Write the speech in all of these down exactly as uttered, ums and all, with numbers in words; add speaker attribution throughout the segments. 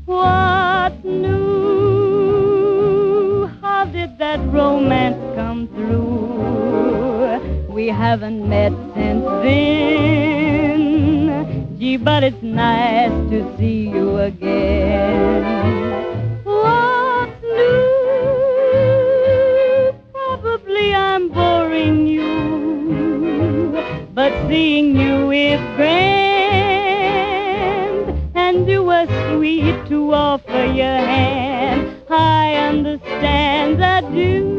Speaker 1: What's new? How did that romance come through? We haven't met since then. Gee, but it's nice to see you again. What's new? Probably I'm boring you, but seeing you is grand, and you were sweet to offer your hand. I understand that you.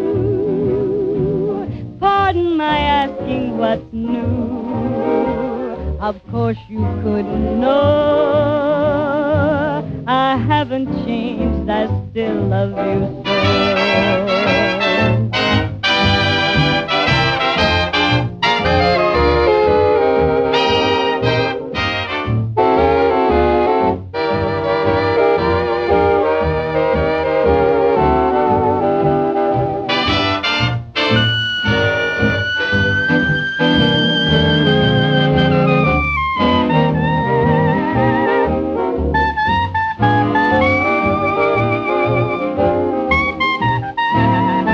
Speaker 1: Pardon my asking what's new. Of course you couldn't know. I haven't changed, I still love you so.